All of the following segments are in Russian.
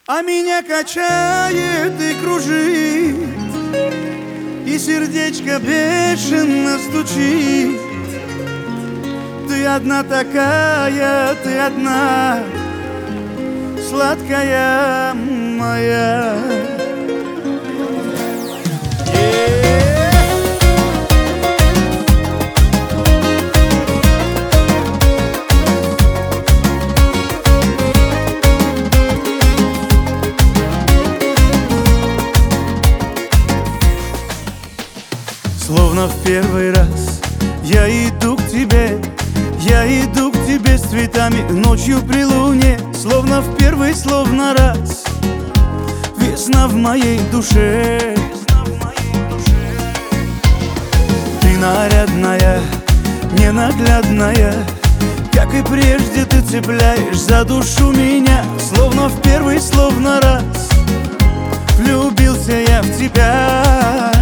А меня качает и кружит, и сердечко бешено стучит. Ты одна такая, ты одна, сладкая моя. Словно в первый раз я иду к тебе, я иду к тебе с цветами ночью при луне. Словно в первый, словно раз весна в моей душе. Ты нарядная, ненаглядная, как и прежде ты цепляешь за душу меня. Словно в первый, словно раз влюбился я в тебя.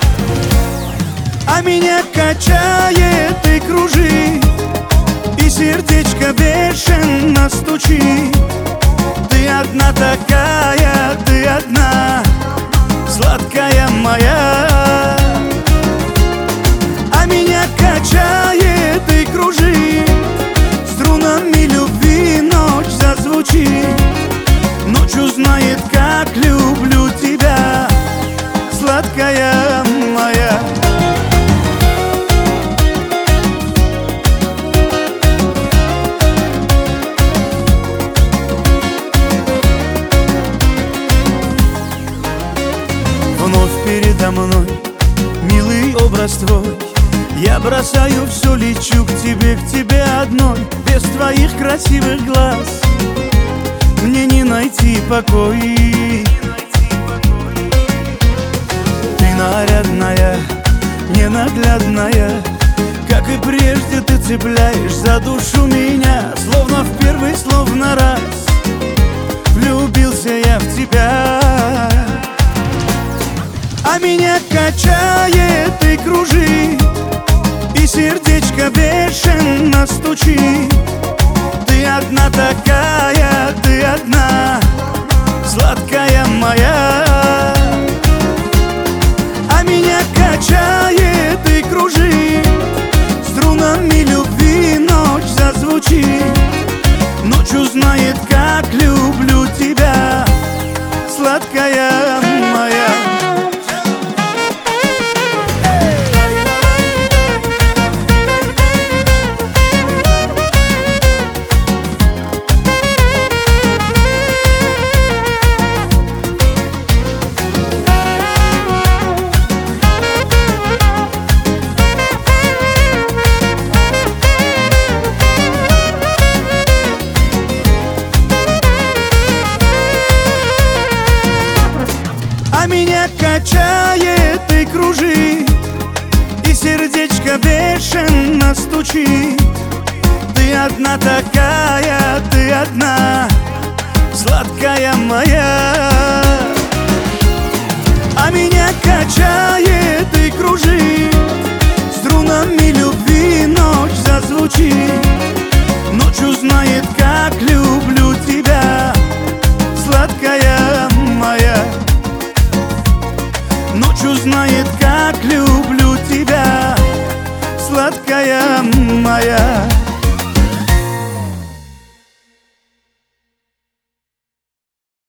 А меня качает и кружит, и сердечко бешено стучит. Ты одна такая, ты одна, сладкая моя. А меня качает и кружит, струнами любви ночь зазвучит. Ночь узнает, как люблю тебя, сладкая моя. Вновь передо мной милый образ твой. Я бросаю все, лечу к тебе одной. Без твоих красивых глаз мне не найти покой. Ты нарядная, ненаглядная, как и прежде ты цепляешь за душу меня. Словно в первый, словно раз влюбился я в тебя. А меня качает и кружит, и сердечко бешено стучит. Ты одна такая, ты одна, сладкая моя. А меня качает и кружит, струнами любви ночь зазвучит. Ночь узнает, как люблю тебя, сладкая моя. А меня качает и кружит, и сердечко бешено стучит. Ты одна такая, ты одна, сладкая моя. А меня качает и кружит, струнами любви ночь зазвучит. Ночь узнает,